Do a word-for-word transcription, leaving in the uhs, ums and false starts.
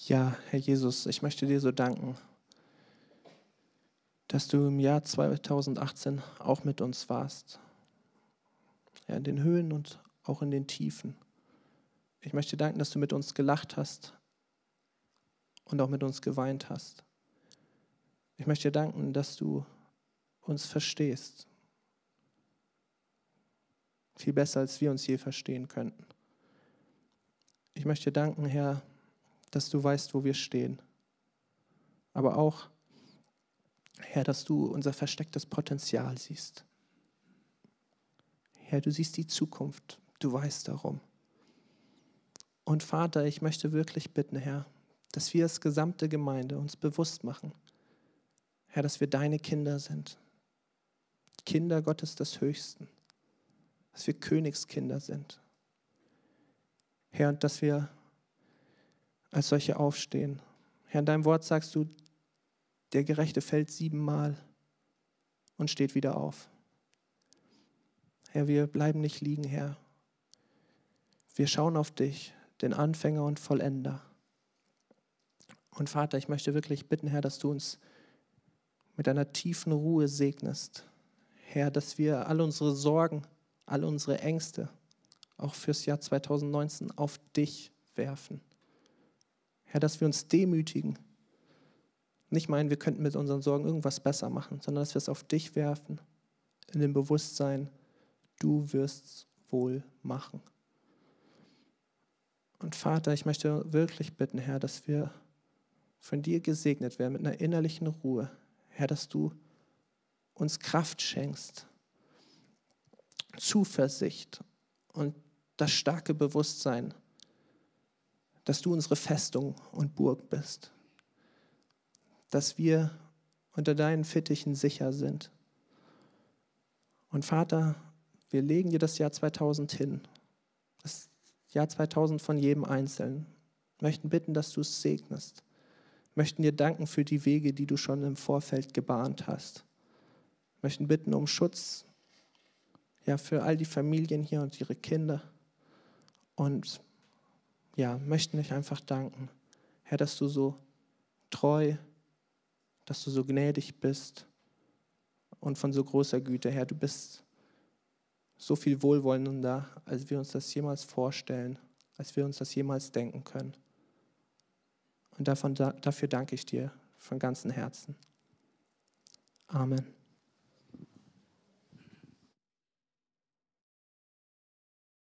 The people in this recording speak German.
Ja, Herr Jesus, ich möchte dir so danken, dass du im Jahr zweitausendachtzehn auch mit uns warst. Ja, in den Höhen und auch in den Tiefen. Ich möchte danken, dass du mit uns gelacht hast und auch mit uns geweint hast. Ich möchte dir danken, dass du uns verstehst. Viel besser, als wir uns je verstehen könnten. Ich möchte dir danken, Herr, dass du weißt, wo wir stehen. Aber auch, Herr, dass du unser verstecktes Potenzial siehst. Herr, du siehst die Zukunft. Du weißt darum. Und Vater, ich möchte wirklich bitten, Herr, dass wir als gesamte Gemeinde uns bewusst machen, Herr, dass wir deine Kinder sind. Kinder Gottes des Höchsten. Dass wir Königskinder sind. Herr, und dass wir als solche aufstehen. Herr, in deinem Wort sagst du, der Gerechte fällt siebenmal und steht wieder auf. Herr, wir bleiben nicht liegen, Herr. Wir schauen auf dich, den Anfänger und Vollender. Und Vater, ich möchte wirklich bitten, Herr, dass du uns mit einer tiefen Ruhe segnest. Herr, dass wir all unsere Sorgen, all unsere Ängste, auch fürs Jahr zweitausendneunzehn, auf dich werfen. Herr, dass wir uns demütigen. Nicht meinen, wir könnten mit unseren Sorgen irgendwas besser machen, sondern dass wir es auf dich werfen, in dem Bewusstsein, du wirst's wohl machen. Und Vater, ich möchte wirklich bitten, Herr, dass wir von dir gesegnet werden mit einer innerlichen Ruhe. Herr, dass du uns Kraft schenkst, Zuversicht und das starke Bewusstsein, dass du unsere Festung und Burg bist. Dass wir unter deinen Fittichen sicher sind. Und Vater, wir legen dir das Jahr zweitausend hin. Das Jahr zweitausend von jedem Einzelnen. Wir möchten bitten, dass du es segnest. Wir möchten dir danken für die Wege, die du schon im Vorfeld gebahnt hast. Wir möchten bitten um Schutz, ja, für all die Familien hier und ihre Kinder. Und ja, möchten dich einfach danken, Herr, dass du so treu, dass du so gnädig bist und von so großer Güte, Herr, du bist so viel wohlwollender, als wir uns das jemals vorstellen, als wir uns das jemals denken können. Und davon, dafür danke ich dir von ganzem Herzen. Amen.